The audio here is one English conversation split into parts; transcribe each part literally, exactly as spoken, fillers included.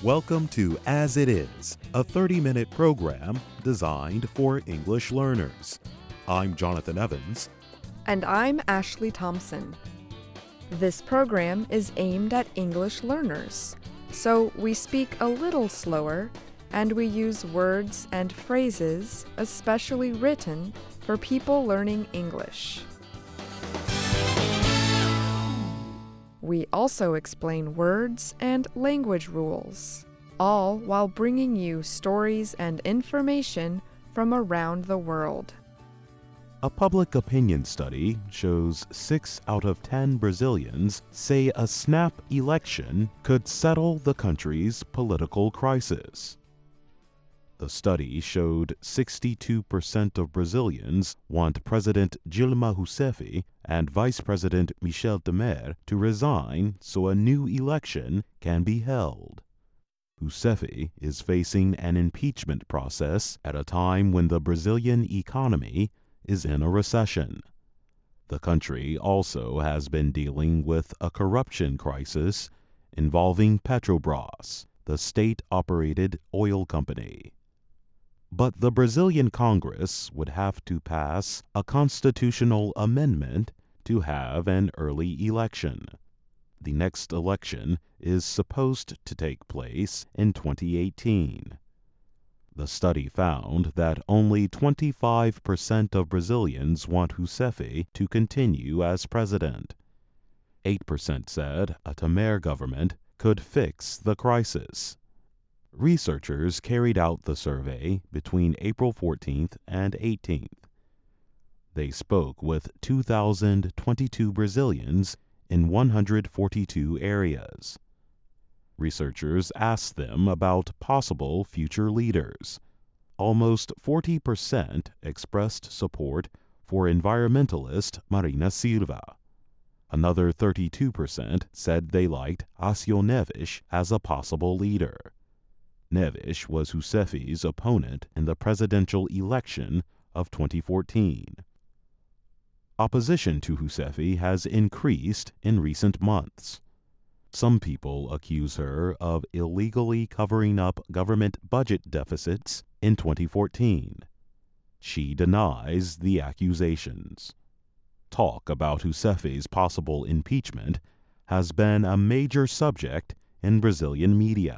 Welcome to As It Is, a thirty-minute program designed for English learners. I'm Jonathan Evans. And I'm Ashley Thompson. This program is aimed at English learners, so we speak a little slower and we use words and phrases especially written for people learning English. We also explain words and language rules, all while bringing you stories and information from around the world. A public opinion study shows six out of ten Brazilians say a snap election could settle the country's political crisis. The study showed sixty-two percent of Brazilians want President Dilma Rousseff and Vice President Michel Temer to resign so a new election can be held. Rousseff is facing an impeachment process at a time when the Brazilian economy is in a recession. The country also has been dealing with a corruption crisis involving Petrobras, the state-operated oil company. But the Brazilian Congress would have to pass a constitutional amendment to have an early election. The next election is supposed to take place in twenty eighteen. The study found that only twenty-five percent of Brazilians want Rousseff to continue as president. eight percent said a Temer government could fix the crisis. Researchers carried out the survey between April fourteenth and eighteenth. They spoke with two thousand twenty-two Brazilians in one hundred forty-two areas. Researchers asked them about possible future leaders. Almost forty percent expressed support for environmentalist Marina Silva. Another thirty-two percent said they liked Aécio Neves as a possible leader. Neves was Rousseff's opponent in the presidential election of twenty fourteen. Opposition to Rousseff has increased in recent months. Some people accuse her of illegally covering up government budget deficits in twenty fourteen. She denies the accusations. Talk about Rousseff's possible impeachment has been a major subject in Brazilian media.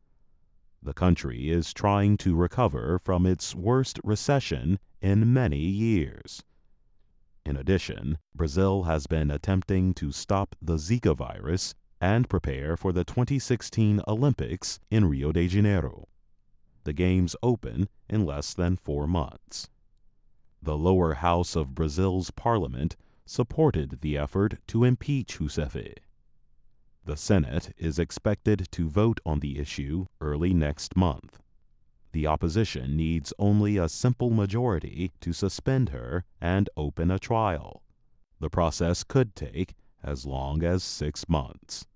The country is trying to recover from its worst recession in many years. In addition, Brazil has been attempting to stop the Zika virus and prepare for the twenty sixteen Olympics in Rio de Janeiro. The Games open in less than four months. The lower house of Brazil's parliament supported the effort to impeach Rousseff. The Senate is expected to vote on the issue early next month. The opposition needs only a simple majority to suspend her and open a trial. The process could take as long as six months.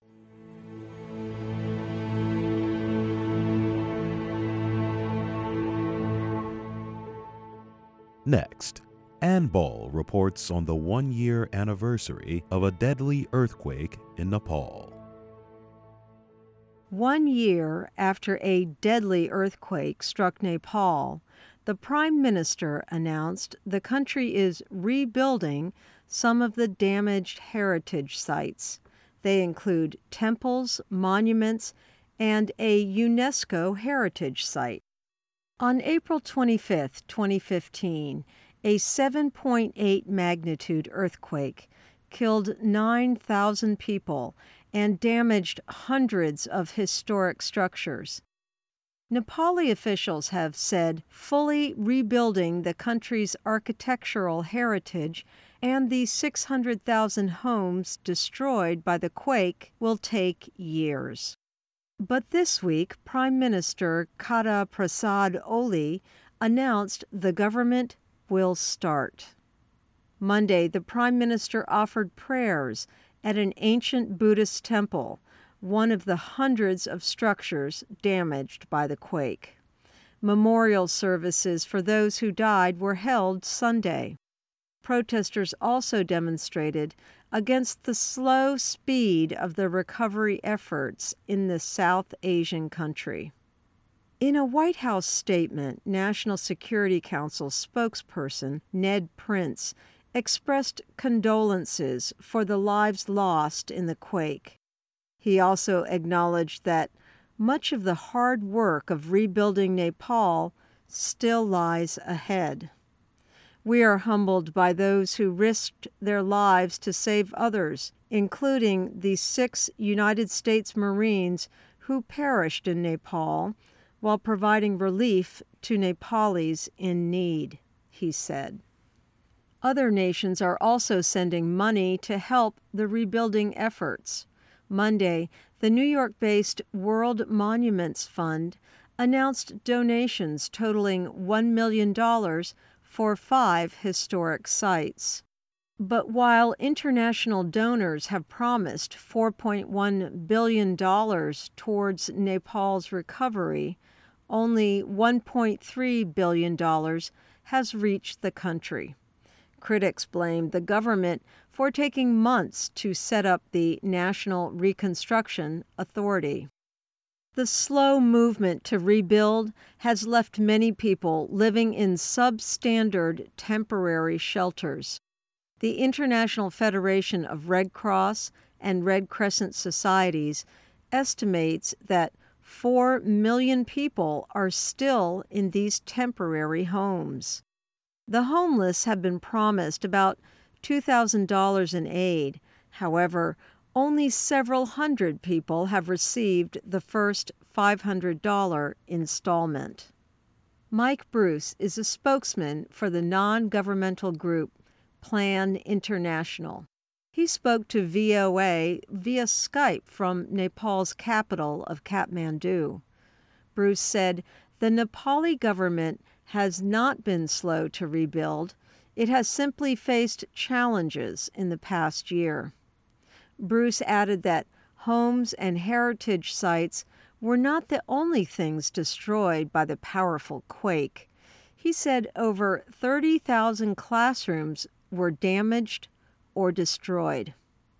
Next, Ann Ball reports on the one-year anniversary of a deadly earthquake in Nepal. One year after a deadly earthquake struck Nepal, the Prime Minister announced the country is rebuilding some of the damaged heritage sites. They include temples, monuments, and a UNESCO heritage site. On April twenty-fifth, twenty fifteen, a seven point eight magnitude earthquake killed nine thousand people and damaged hundreds of historic structures. Nepali officials have said fully rebuilding the country's architectural heritage and the six hundred thousand homes destroyed by the quake will take years. But this week, Prime Minister Khadga Prasad Oli announced the government will start. Monday, the Prime Minister offered prayers at an ancient Buddhist temple, one of the hundreds of structures damaged by the quake. Memorial services for those who died were held Sunday. Protesters also demonstrated against the slow speed of the recovery efforts in the South Asian country. In a White House statement, National Security Council spokesperson Ned Prince expressed condolences for the lives lost in the quake. He also acknowledged that much of the hard work of rebuilding Nepal still lies ahead. We are humbled by those who risked their lives to save others, including the six United States Marines who perished in Nepal while providing relief to Nepalis in need, he said. Other nations are also sending money to help the rebuilding efforts. Monday, the New York-based World Monuments Fund announced donations totaling one million dollars for five historic sites. But while international donors have promised four point one billion dollars towards Nepal's recovery, only one point three billion dollars has reached the country. Critics blame the government for taking months to set up the National Reconstruction Authority. The slow movement to rebuild has left many people living in substandard temporary shelters. The International Federation of Red Cross and Red Crescent Societies estimates that four million people are still in these temporary homes. The homeless have been promised about two thousand dollars in aid. However, only several hundred people have received the first five hundred dollars installment. Mike Bruce is a spokesman for the non-governmental group Plan International. He spoke to V O A via Skype from Nepal's capital of Kathmandu. Bruce said the Nepali government has not been slow to rebuild. It has simply faced challenges in the past year. Bruce added that homes and heritage sites were not the only things destroyed by the powerful quake. He said over thirty thousand classrooms were damaged or destroyed.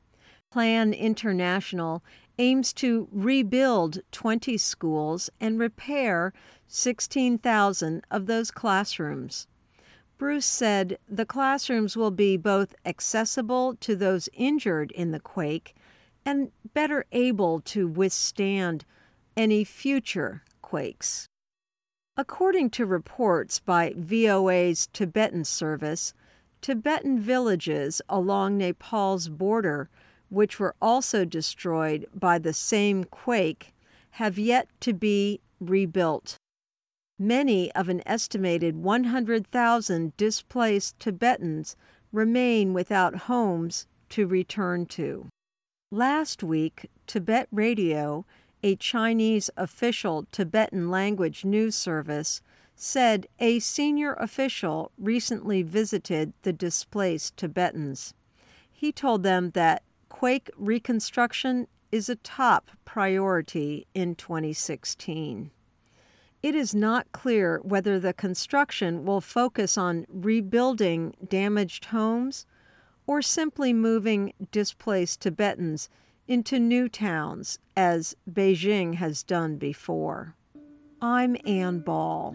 Plan International aims to rebuild twenty schools and repair sixteen thousand of those classrooms. Bruce said the classrooms will be both accessible to those injured in the quake and better able to withstand any future quakes. According to reports by V O A's Tibetan Service, Tibetan villages along Nepal's border, which were also destroyed by the same quake, have yet to be rebuilt. Many of an estimated one hundred thousand displaced Tibetans remain without homes to return to. Last week, Tibet Radio, a Chinese official Tibetan language news service, said a senior official recently visited the displaced Tibetans. He told them that quake reconstruction is a top priority in twenty sixteen. It is not clear whether the construction will focus on rebuilding damaged homes or simply moving displaced Tibetans into new towns, as Beijing has done before. I'm Ann Ball.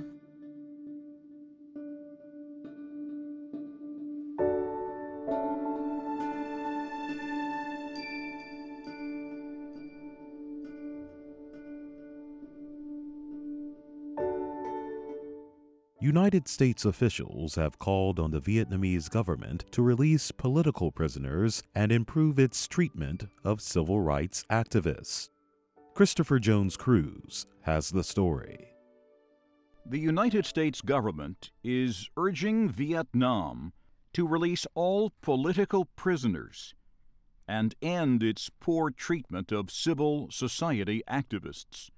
United States officials have called on the Vietnamese government to release political prisoners and improve its treatment of civil rights activists. Christopher Jones Cruz has the story. The United States government is urging Vietnam to release all political prisoners and end its poor treatment of civil society activists.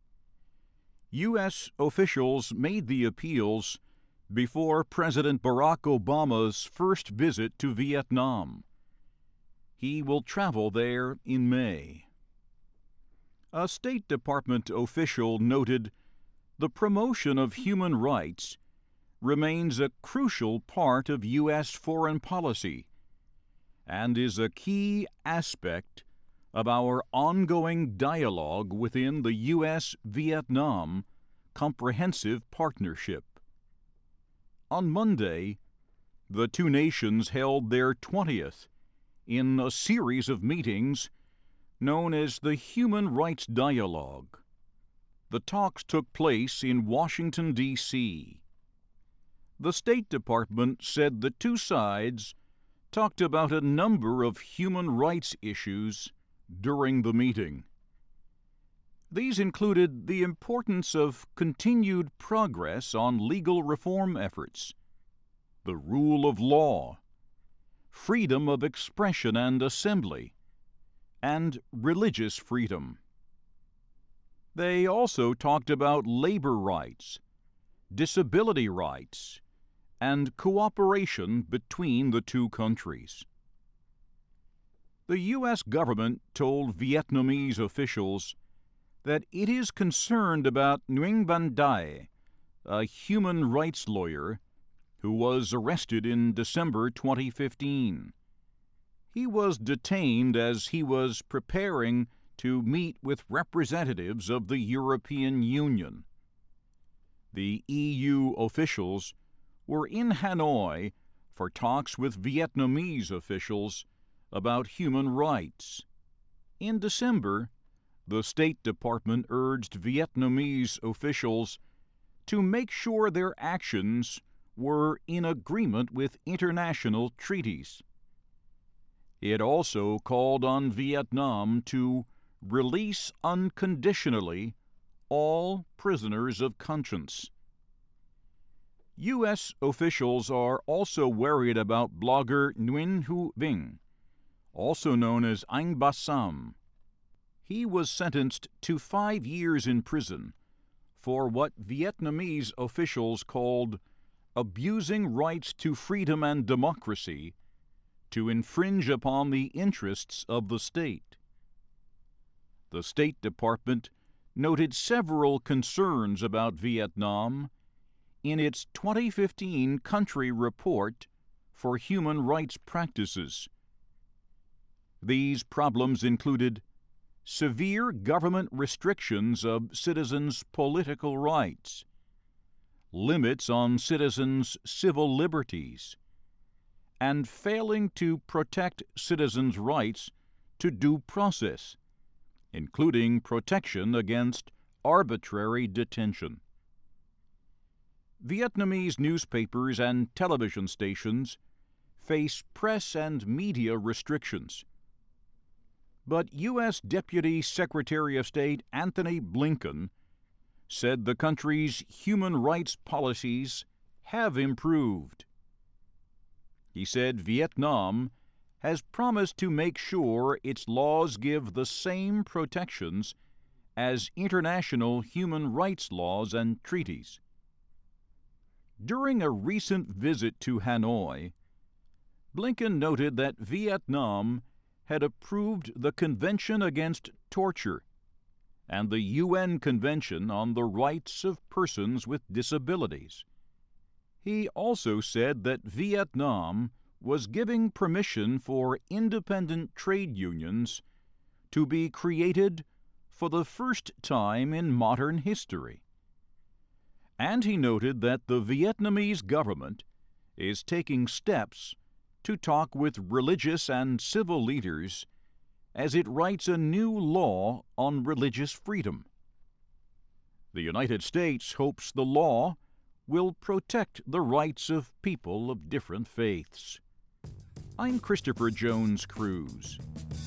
U S officials made the appeals before President Barack Obama's first visit to Vietnam. He will travel there in May. A State Department official noted the promotion of human rights remains a crucial part of U S foreign policy and is a key aspect of our ongoing dialogue within the U S Vietnam Comprehensive Partnership. On Monday, the two nations held their twentieth in a series of meetings known as the Human Rights Dialogue. The talks took place in Washington, D C The State Department said the two sides talked about a number of human rights issues during the meeting. These included the importance of continued progress on legal reform efforts, the rule of law, freedom of expression and assembly, and religious freedom. They also talked about labor rights, disability rights, and cooperation between the two countries. The U S government told Vietnamese officials that it is concerned about Nguyen Van Dai, a human rights lawyer who was arrested in December twenty fifteen. He was detained as he was preparing to meet with representatives of the European Union. The E U officials were in Hanoi for talks with Vietnamese officials about human rights. In December, the State Department urged Vietnamese officials to make sure their actions were in agreement with international treaties. It also called on Vietnam to release unconditionally all prisoners of conscience. U S officials are also worried about blogger Nguyen Hu Vinh, also known as Anh Ba Sam. He was sentenced to five years in prison for what Vietnamese officials called abusing rights to freedom and democracy to infringe upon the interests of the state. The State Department noted several concerns about Vietnam in its twenty fifteen country report for human rights practices. These problems included severe government restrictions of citizens' political rights, limits on citizens' civil liberties, and failing to protect citizens' rights to due process, including protection against arbitrary detention. Vietnamese newspapers and television stations face press and media restrictions. But U S Deputy Secretary of State Antony Blinken said the country's human rights policies have improved. He said Vietnam has promised to make sure its laws give the same protections as international human rights laws and treaties. During a recent visit to Hanoi, Blinken noted that Vietnam had approved the Convention Against Torture and the U N Convention on the Rights of Persons with Disabilities. He also said that Vietnam was giving permission for independent trade unions to be created for the first time in modern history. And he noted that the Vietnamese government is taking steps to talk with religious and civil leaders as it writes a new law on religious freedom. The United States hopes the law will protect the rights of people of different faiths. I'm Christopher Jones Cruz.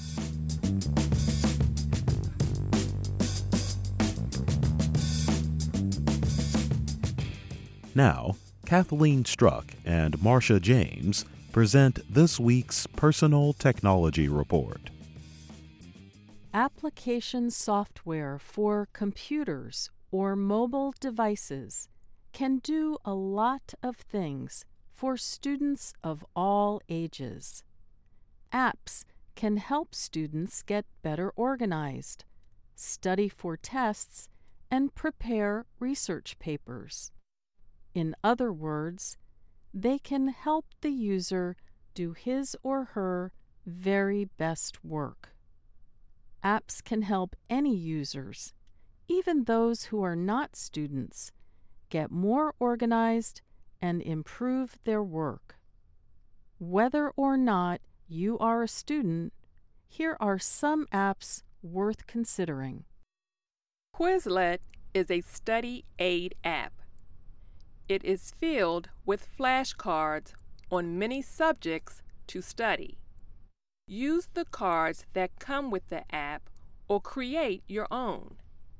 Now, Kathleen Struck and Marcia James present this week's Personal Technology Report. Application software for computers or mobile devices can do a lot of things for students of all ages. Apps can help students get better organized, study for tests, and prepare research papers. In other words, they can help the user do his or her very best work. Apps can help any users, even those who are not students, get more organized and improve their work. Whether or not you are a student, here are some apps worth considering. Quizlet is a study aid app. It is filled with flashcards on many subjects to study. Use the cards that come with the app or create your own.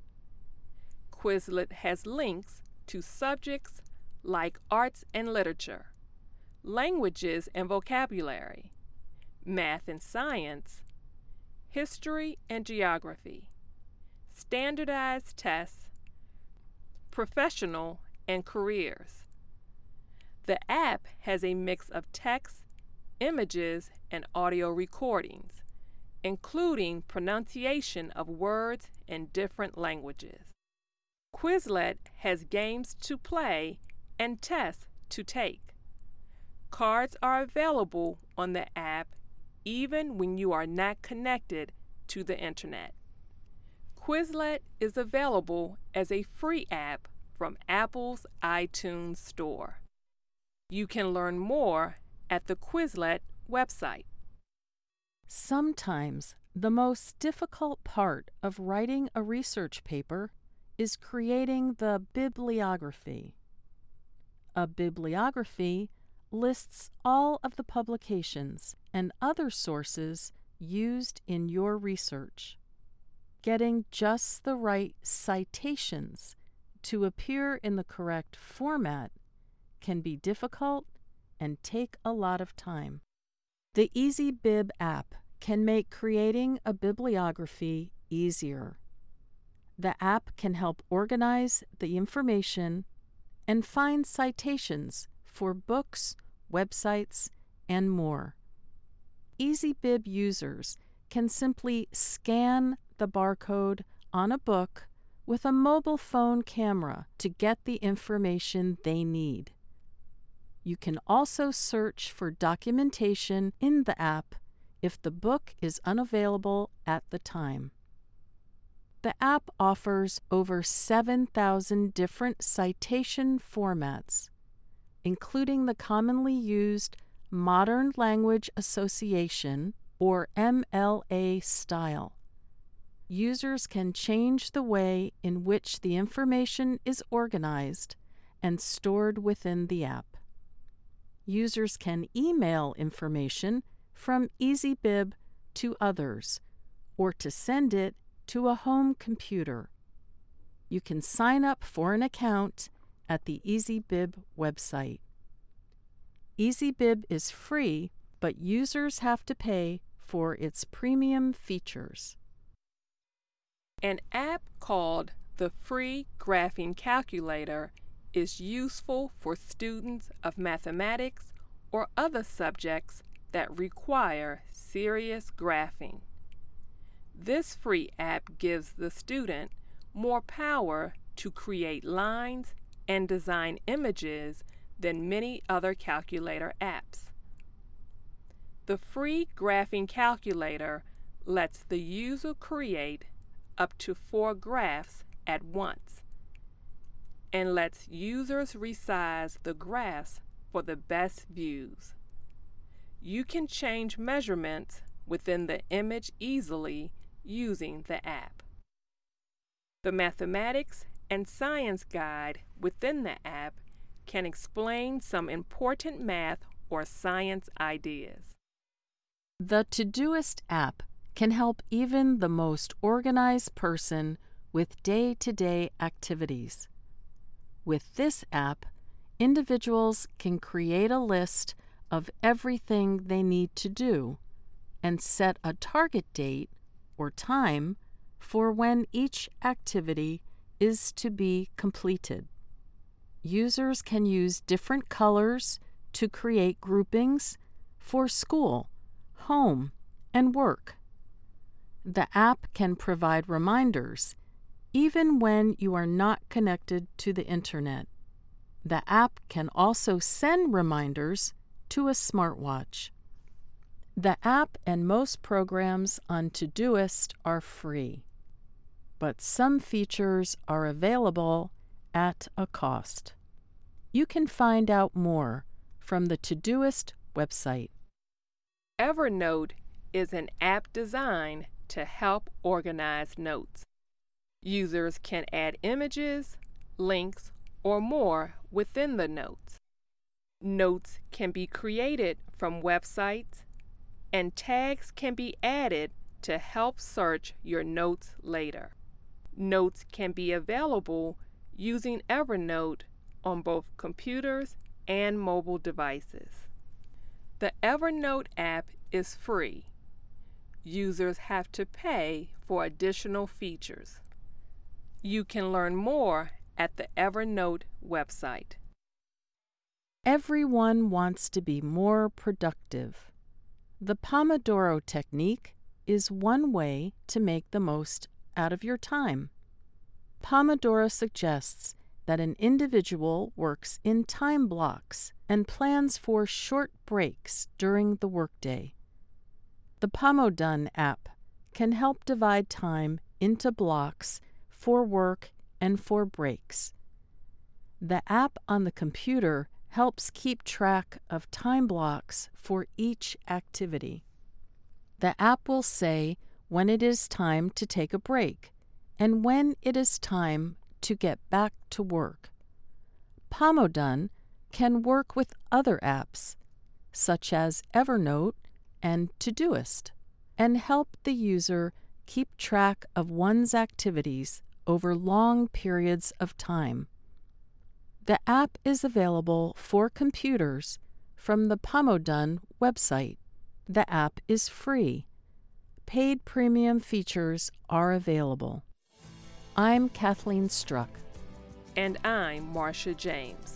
Quizlet has links to subjects like arts and literature, languages and vocabulary, math and science, history and geography, standardized tests, professional and careers. The app has a mix of text, images, and audio recordings, including pronunciation of words in different languages. Quizlet has games to play and tests to take. Cards are available on the app even when you are not connected to the internet. Quizlet is available as a free app from Apple's iTunes Store. You can learn more at the Quizlet website. Sometimes the most difficult part of writing a research paper is creating the bibliography. A bibliography lists all of the publications and other sources used in your research. Getting just the right citations to appear in the correct format can be difficult and take a lot of time. The EasyBib app can make creating a bibliography easier. The app can help organize the information and find citations for books, websites, and more. EasyBib users can simply scan the barcode on a book with a mobile phone camera to get the information they need. You can also search for documentation in the app if the book is unavailable at the time. The app offers over seven thousand different citation formats, including the commonly used Modern Language Association, or M L A style. Users can change the way in which the information is organized and stored within the app. Users can email information from EasyBib to others, or to send it to a home computer. You can sign up for an account at the EasyBib website. EasyBib is free, but users have to pay for its premium features. An app called the Free Graphing Calculator is useful for students of mathematics or other subjects that require serious graphing. This free app gives the student more power to create lines and design images than many other calculator apps. The free graphing calculator lets the user create up to four graphs at once and lets users resize the graphs for the best views. You can change measurements within the image easily using the app. The mathematics and science guide within the app can explain some important math or science ideas. The Todoist app can help even the most organized person with day-to-day activities. With this app, individuals can create a list of everything they need to do and set a target date or time for when each activity is to be completed. Users can use different colors to create groupings for school, home, and work. The app can provide reminders even when you are not connected to the internet. The app can also send reminders to a smartwatch. The app and most programs on Todoist are free, but some features are available at a cost. You can find out more from the Todoist website. Evernote is an app designed to help organize notes. Users can add images, links, or more within the notes. Notes can be created from websites, and tags can be added to help search your notes later. Notes can be available using Evernote on both computers and mobile devices. The Evernote app is free. Users have to pay for additional features. You can learn more at the Evernote website. Everyone wants to be more productive. The Pomodoro technique is one way to make the most out of your time. Pomodoro suggests that an individual works in time blocks and plans for short breaks during the workday. The Pomodone app can help divide time into blocks for work and for breaks. The app on the computer helps keep track of time blocks for each activity. The app will say when it is time to take a break and when it is time to get back to work. Pomodone can work with other apps, such as Evernote and Todoist, and help the user keep track of one's activities over long periods of time. The app is available for computers from the Pomodone website. The app is free. Paid premium features are available. I'm Kathleen Struck. And I'm Marcia James.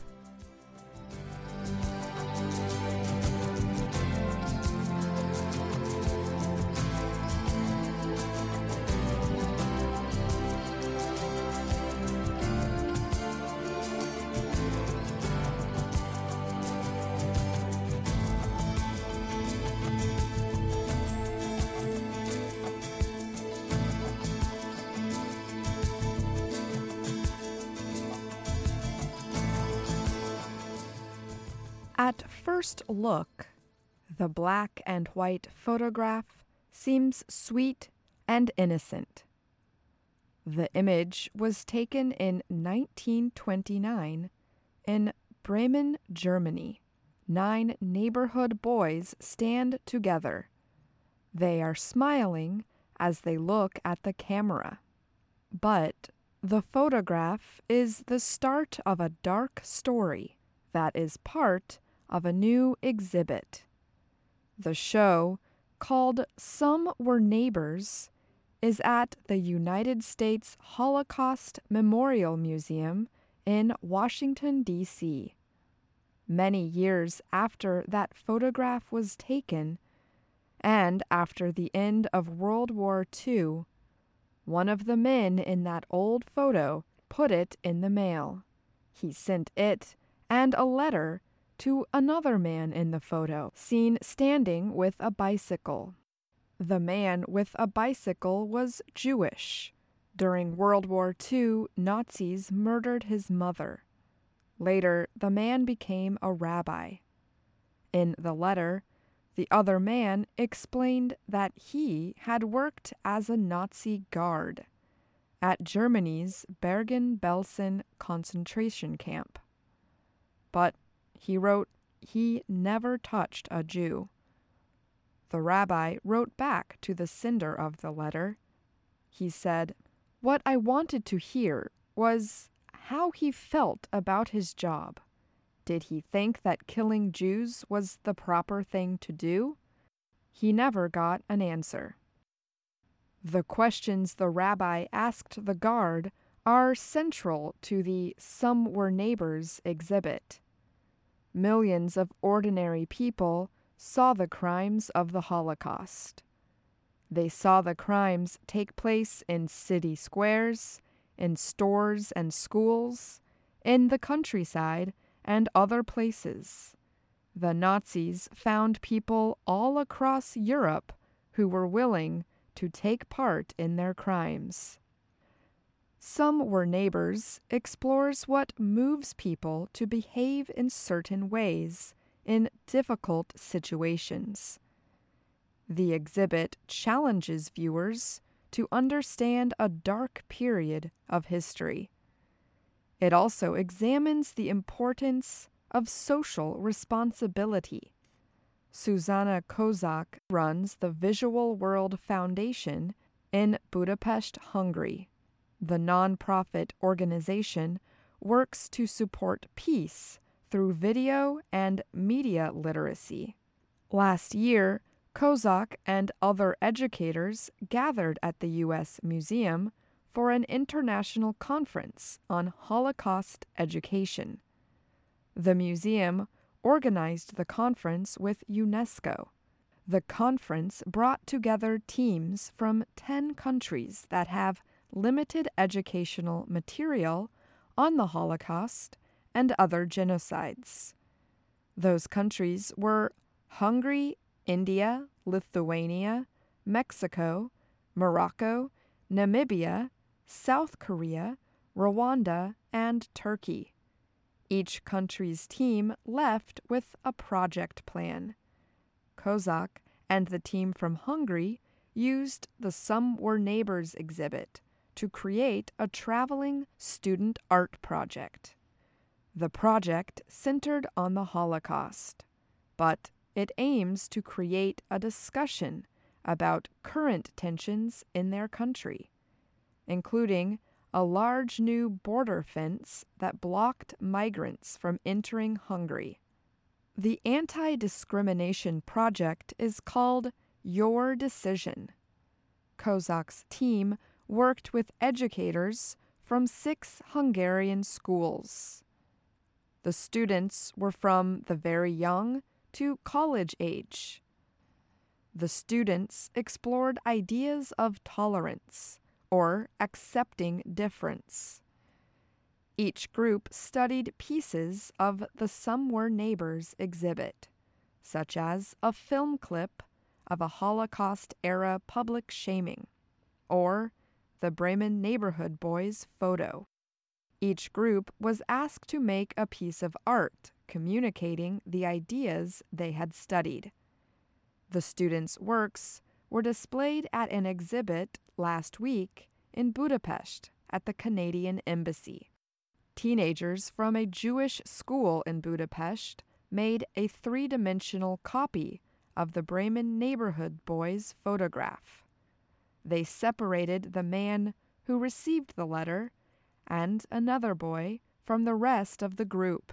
At first look, the black and white photograph seems sweet and innocent. The image was taken in nineteen twenty-nine in Bremen, Germany. Nine neighborhood boys stand together. They are smiling as they look at the camera. But the photograph is the start of a dark story that is part of a new exhibit. The show, called Some Were Neighbors, is at the United States Holocaust Memorial Museum in Washington, D C Many years after that photograph was taken, and after the end of World War Two, one of the men in that old photo put it in the mail. He sent it and a letter to another man in the photo, seen standing with a bicycle. The man with a bicycle was Jewish. During World War Two, Nazis murdered his mother. Later, the man became a rabbi. In the letter, the other man explained that he had worked as a Nazi guard at Germany's Bergen-Belsen concentration camp. But he wrote he never touched a Jew. The rabbi wrote back to the sender of the letter. He said, "What I wanted to hear was how he felt about his job. Did he think that killing Jews was the proper thing to do?" He never got an answer. The questions the rabbi asked the guard are central to the Some Were Neighbors exhibit. Millions of ordinary people saw the crimes of the Holocaust. They saw the crimes take place in city squares, in stores and schools, in the countryside and other places. The Nazis found people all across Europe who were willing to take part in their crimes. Some Were Neighbors explores what moves people to behave in certain ways in difficult situations. The exhibit challenges viewers to understand a dark period of history. It also examines the importance of social responsibility. Susanna Kozak runs the Visual World Foundation in Budapest, Hungary. The nonprofit organization works to support peace through video and media literacy. Last year, Kozak and other educators gathered at the U S Museum for an international conference on Holocaust education. The museum organized the conference with UNESCO. The conference brought together teams from ten countries that have limited educational material on the Holocaust and other genocides. Those countries were Hungary, India, Lithuania, Mexico, Morocco, Namibia, South Korea, Rwanda, and Turkey. Each country's team left with a project plan. Kozak and the team from Hungary used the Some Were Neighbors exhibit to create a traveling student art project. The project centered on the Holocaust, but it aims to create a discussion about current tensions in their country, including a large new border fence that blocked migrants from entering Hungary. The anti-discrimination project is called Your Decision. Kozak's team worked with educators from six Hungarian schools. The students were from the very young to college age. The students explored ideas of tolerance or accepting difference. Each group studied pieces of the Some Were Neighbors exhibit, such as a film clip of a Holocaust-era public shaming, or the Bremen neighborhood boys' photo. Each group was asked to make a piece of art communicating the ideas they had studied. The students' works were displayed at an exhibit last week in Budapest at the Canadian Embassy. Teenagers from a Jewish school in Budapest made a three-dimensional copy of the Bremen neighborhood boys' photograph. They separated the man who received the letter and another boy from the rest of the group.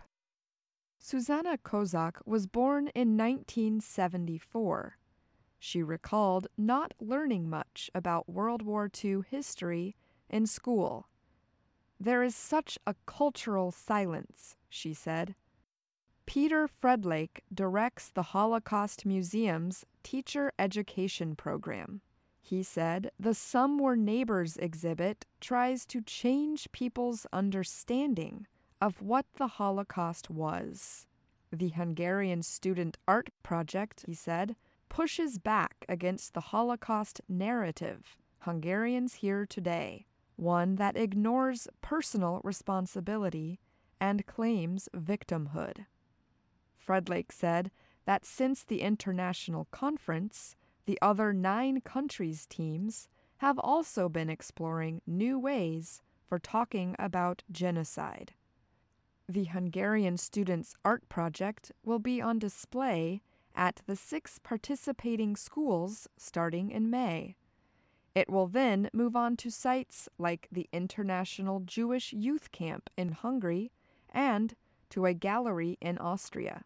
Susanna Kozak was born in nineteen seventy-four. She recalled not learning much about World War Two history in school. "There is such a cultural silence," she said. Peter Fredlake directs the Holocaust Museum's teacher education program. He said the Some Were Neighbors exhibit tries to change people's understanding of what the Holocaust was. The Hungarian student art project, he said, pushes back against the Holocaust narrative, Hungarians Here Today, one that ignores personal responsibility and claims victimhood. Fredlake said that since the international conference, the other nine countries' teams have also been exploring new ways for talking about genocide. The Hungarian Students' Art Project will be on display at the six participating schools starting in May. It will then move on to sites like the International Jewish Youth Camp in Hungary and to a gallery in Austria.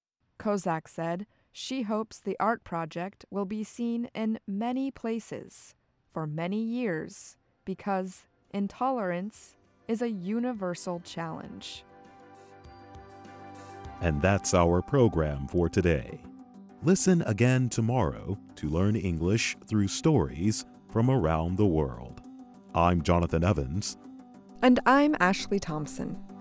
Kozak said she hopes the art project will be seen in many places for many years because intolerance is a universal challenge. And that's our program for today. Listen again tomorrow to learn English through stories from around the world. I'm Jonathan Evans. And I'm Ashley Thompson.